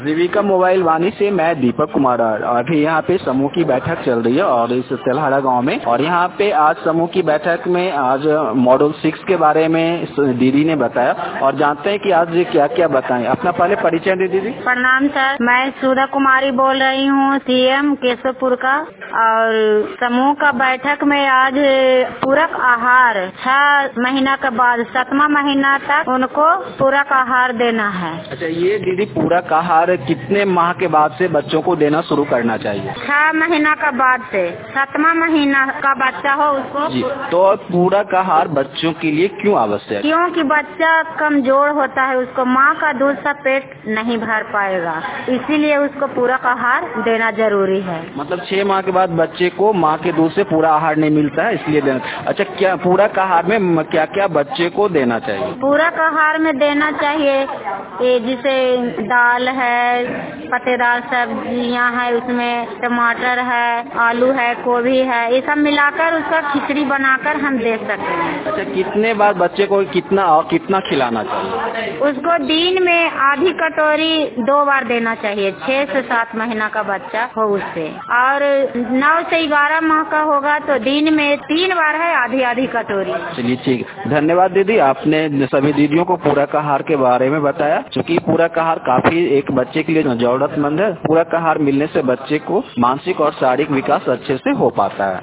जीविका mobile वाणी से मैं दीपक कुमार। अभी यहाँ पे समूह की बैठक चल रही है और इस तेल्हाड़ा गांव में, और यहाँ पे आज समूह की बैठक में आज मॉडल 6 के बारे में दीदी ने बताया और जानते हैं कि आज क्या क्या बताएं। अपना पहले परिचय दे दीदी। प्रणाम सर, मैं सुधा कुमारी बोल रही हूँ, सीएम केशवपुर का। और समूह का बैठक में आज पूरक आहार 6 महीना के बाद 7वां महीना तक उनको पूरक आहार देना है। अच्छा, ये दीदी पूरक आहार कितने माह के बाद से बच्चों को देना शुरू करना चाहिए? 6 महीना का बाद से 7वां महीना का बच्चा हो उसको जी। तो पूरक आहार बच्चों के लिए क्यों आवश्यक है? क्योंकि बच्चा कमजोर होता है, उसको माँ का दूध से पेट नहीं भर पाएगा, इसीलिए उसको पूरक आहार देना जरूरी है। मतलब 6 माह के बाद बच्चे को माँ के दूध से पूरा आहार नहीं मिलता है, इसलिए देना। अच्छा, क्या पूरक आहार में क्या क्या बच्चे को देना चाहिए? पूरक आहार में देना चाहिए जैसे दाल है, पत्तेदार सब्जियां है, उसमें टमाटर है, आलू है, गोभी है, ये सब मिलाकर उसका खिचड़ी बनाकर हम दे सकते हैं। अच्छा, कितने बार बच्चे को कितना खिलाना चाहिए? उसको दिन में आधी कटोरी 2 बार देना चाहिए। 6 से 7 महीना का बच्चा हो उससे, और 9 से 11 माह का होगा तो दिन में 3 बार है आधी कटोरी। चलिए ठीक, धन्यवाद दीदी, आपने सभी दीदियों को पूरक आहार के बारे में बताया। क्योंकि पूरक आहार काफी एक बच्चे के लिए जरूरतमंद है। पूरक आहार मिलने से बच्चे को मानसिक और शारीरिक विकास अच्छे से हो पाता है।